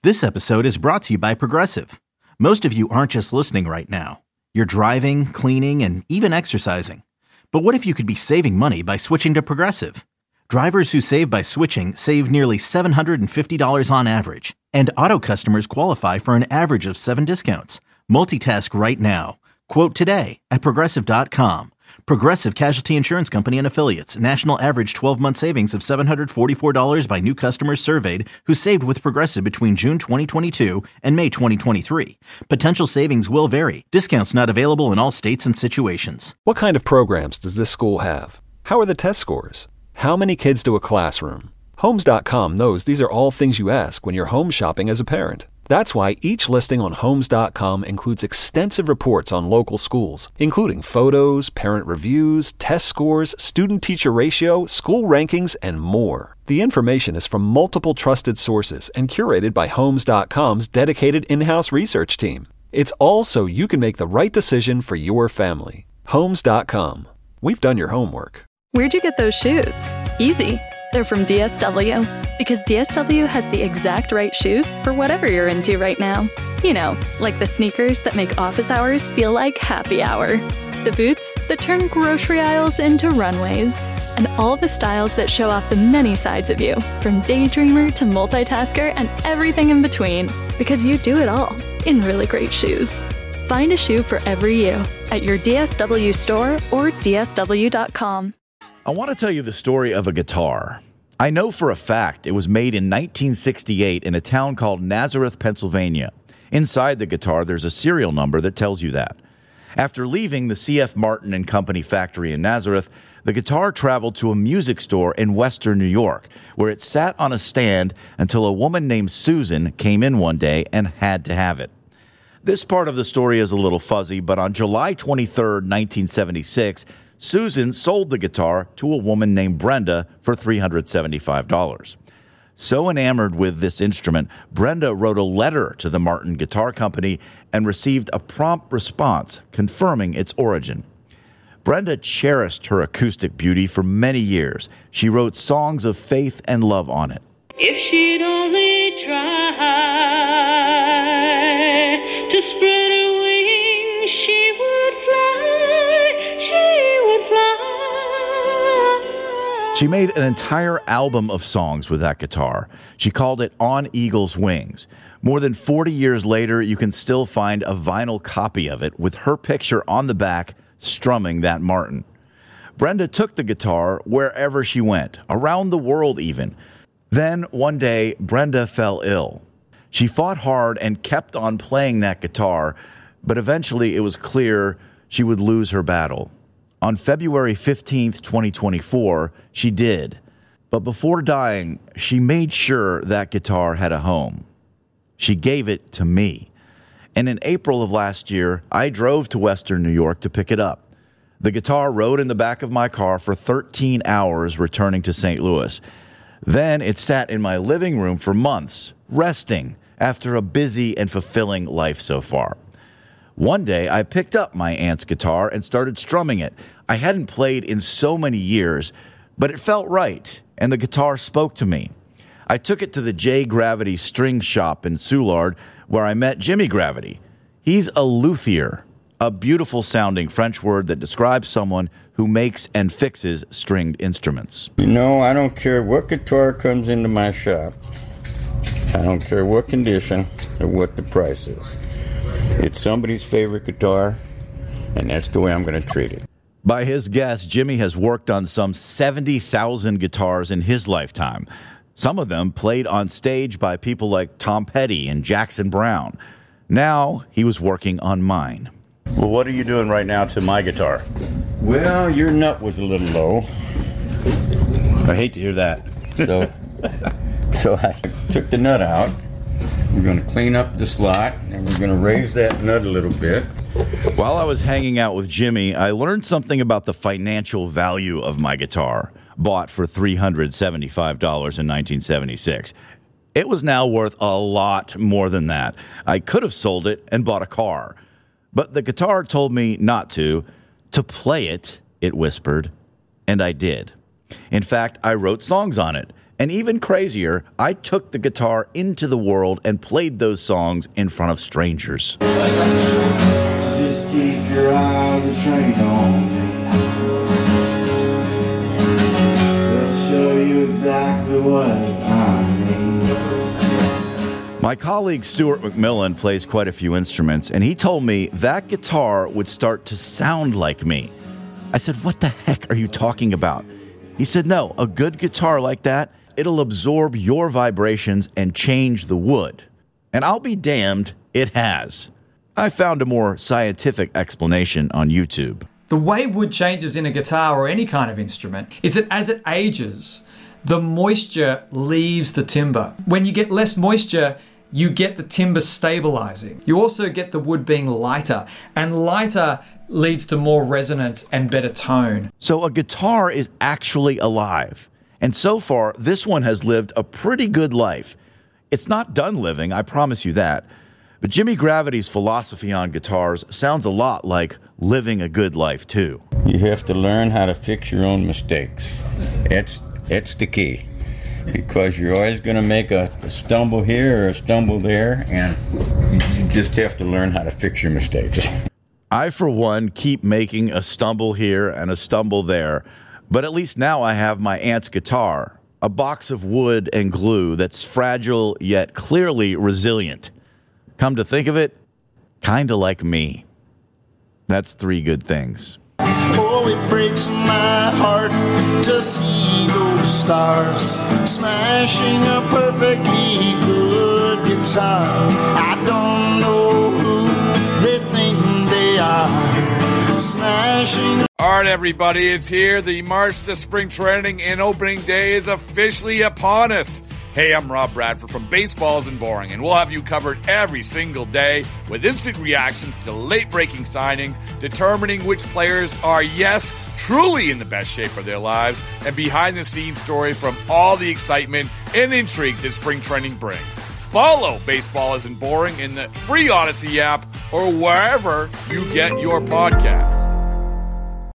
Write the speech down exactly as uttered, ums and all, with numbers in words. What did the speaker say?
This episode is brought to you by Progressive. Most of you aren't just listening right now. You're driving, cleaning, and even exercising. But what if you could be saving money by switching to Progressive? Drivers who save by switching save nearly seven hundred fifty dollars on average. And auto customers qualify for an average of seven discounts. Multitask right now. Quote today at Progressive dot com. Progressive Casualty Insurance Company and Affiliates. National average twelve-month savings of seven hundred forty-four dollars by new customers surveyed who saved with Progressive between June twenty twenty-two and May twenty twenty-three. Potential savings will vary. Discounts not available in all states and situations. What kind of programs does this school have? How are the test scores? How many kids do a classroom? Homes dot com knows these are all things you ask when you're home shopping as a parent. That's why each listing on Homes dot com includes extensive reports on local schools, including photos, parent reviews, test scores, student-teacher ratio, school rankings, and more. The information is from multiple trusted sources and curated by Homes dot com's dedicated in-house research team. It's all so you can make the right decision for your family. Homes dot com. We've done your homework. Where'd you get those shoes? Easy. They're from D S W. Because D S W has the exact right shoes for whatever you're into right now. You know, like the sneakers that make office hours feel like happy hour. The boots that turn grocery aisles into runways. And all the styles that show off the many sides of you, from daydreamer to multitasker and everything in between. Because you do it all in really great shoes. Find a shoe for every you at your D S W store or D S W dot com. I want to tell you the story of a guitar. I know for a fact it was made in nineteen sixty-eight in a town called Nazareth, Pennsylvania. Inside the guitar, there's a serial number that tells you that. After leaving the C F Martin and Company factory in Nazareth, the guitar traveled to a music store in western New York, where it sat on a stand until a woman named Susan came in one day and had to have it. This part of the story is a little fuzzy, but on July twenty-third, nineteen seventy-six, Susan sold the guitar to a woman named Brenda for three hundred seventy-five dollars. So enamored with this instrument, Brenda wrote a letter to the Martin Guitar Company and received a prompt response confirming its origin. Brenda cherished her acoustic beauty for many years. She wrote songs of faith and love on it. If she'd only try to spread her wings, she would fly, she would fly. She made an entire album of songs with that guitar. She called it On Eagle's Wings. More than forty years later, you can still find a vinyl copy of it with her picture on the back strumming that Martin. Brenda took the guitar wherever she went, around the world even. Then, one day, Brenda fell ill. She fought hard and kept on playing that guitar, but eventually it was clear she would lose her battle. On February fifteenth, twenty twenty-four, she did. But before dying, she made sure that guitar had a home. She gave it to me. And in April of last year, I drove to Western New York to pick it up. The guitar rode in the back of my car for thirteen hours returning to Saint Louis. Then it sat in my living room for months, resting after a busy and fulfilling life so far. One day, I picked up my aunt's guitar and started strumming it. I hadn't played in so many years, but it felt right, and the guitar spoke to me. I took it to the J Gravity String Shop in Soulard, where I met Jimmy Gravity. He's a luthier, a beautiful-sounding French word that describes someone who makes and fixes stringed instruments. You know, I don't care what guitar comes into my shop. I don't care what condition or what the price is. It's somebody's favorite guitar, and that's the way I'm going to treat it. By his guess, Jimmy has worked on some seventy thousand guitars in his lifetime. Some of them played on stage by people like Tom Petty and Jackson Browne. Now he was working on mine. Well, what are you doing right now to my guitar? Well, your nut was a little low. I hate to hear that. So, so I took the nut out. We're going to clean up the slot, and we're going to raise that nut a little bit. While I was hanging out with Jimmy, I learned something about the financial value of my guitar, bought for three hundred seventy-five dollars in nineteen seventy-six. It was now worth a lot more than that. I could have sold it and bought a car. But the guitar told me not to. To play it, it whispered, and I did. In fact, I wrote songs on it, And even crazier, I took the guitar into the world and played those songs in front of strangers. Just keep your eyes trained on me. They'll show you exactly what I need. My colleague Stuart McMillan plays quite a few instruments, and he told me that guitar would start to sound like me. I said, what the heck are you talking about? He said, no, a good guitar like that, it'll absorb your vibrations and change the wood. And I'll be damned, it has. I found a more scientific explanation on YouTube. The way wood changes in a guitar or any kind of instrument is that as it ages, the moisture leaves the timbre. When you get less moisture, you get the timbre stabilizing. You also get the wood being lighter, and lighter leads to more resonance and better tone. So a guitar is actually alive. And so far, this one has lived a pretty good life. It's not done living, I promise you that. But Jimmy Gravity's philosophy on guitars sounds a lot like living a good life, too. You have to learn how to fix your own mistakes. It's, it's the key. Because you're always going to make a, a stumble here or a stumble there, and you just have to learn how to fix your mistakes. I, for one, keep making a stumble here and a stumble there, but at least now I have my aunt's guitar, a box of wood and glue that's fragile yet clearly resilient. Come to think of it, kinda like me. That's three good things. Oh, it breaks my heart to see those stars smashing a perfectly good guitar. I don't know who they think they are smashing. All right, everybody, it's here. The March to Spring Training and opening day is officially upon us. Hey, I'm Rob Bradford from Baseball Isn't Boring, and we'll have you covered every single day with instant reactions to late-breaking signings, determining which players are, yes, truly in the best shape of their lives, and behind-the-scenes stories from all the excitement and intrigue that spring training brings. Follow Baseball Isn't Boring in the free Odyssey app or wherever you get your podcasts.